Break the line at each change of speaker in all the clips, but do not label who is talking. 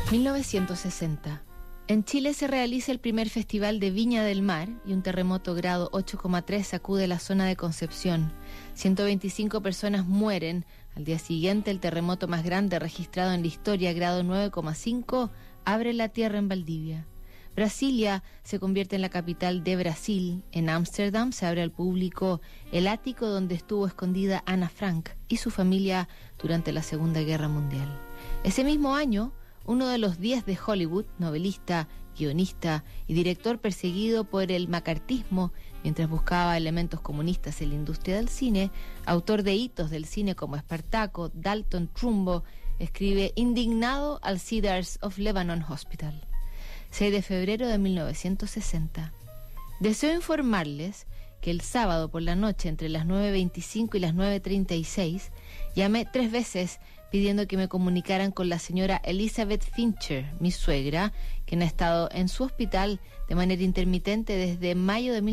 1960. En Chile se realiza el primer festival de Viña del Mar y un terremoto grado 8,3 sacude la zona de Concepción. 125 personas mueren. Al día siguiente, el terremoto más grande registrado en la historia, grado 9,5, abre la tierra en Valdivia. Brasilia se convierte en la capital de Brasil. En Ámsterdam se abre al público el ático donde estuvo escondida Ana Frank y su familia durante la Segunda Guerra Mundial. Ese mismo año, uno de los 10 de Hollywood, novelista, guionista y director perseguido por el macartismo mientras buscaba elementos comunistas en la industria del cine, autor de hitos del cine como Espartaco, Dalton Trumbo, escribe indignado al Cedars of Lebanon Hospital. 6 de febrero de 1960. Deseo informarles que el sábado por la noche, entre las 9:25 y las 9:36, llamé 3 veces pidiendo que me comunicaran con la señora Elizabeth Fincher, mi suegra, quien ha estado en su hospital de manera intermitente desde mayo de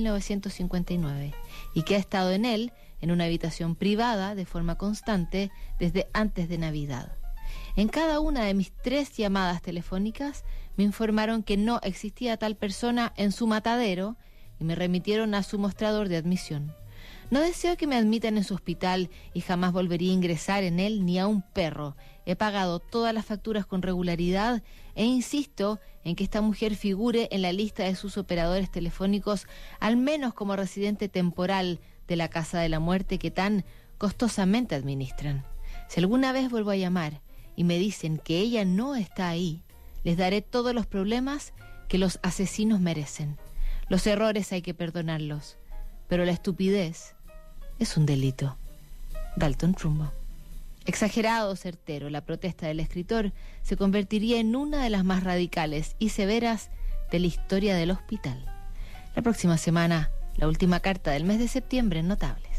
1959 y que ha estado en él, en una habitación privada, de forma constante desde antes de Navidad. En cada una de mis 3 llamadas telefónicas me informaron que no existía tal persona en su matadero y me remitieron a su mostrador de admisión. No deseo que me admitan en su hospital y jamás volvería a ingresar en él ni a un perro. He pagado todas las facturas con regularidad e insisto en que esta mujer figure en la lista de sus operadores telefónicos, al menos como residente temporal de la Casa de la Muerte que tan costosamente administran. Si alguna vez vuelvo a llamar y me dicen que ella no está ahí, les daré todos los problemas que los asesinos merecen. Los errores hay que perdonarlos, pero la estupidez es un delito. Dalton Trumbo. Exagerado o certero, la protesta del escritor se convertiría en una de las más radicales y severas de la historia del hospital. La próxima semana, la última carta del mes de septiembre en Notable.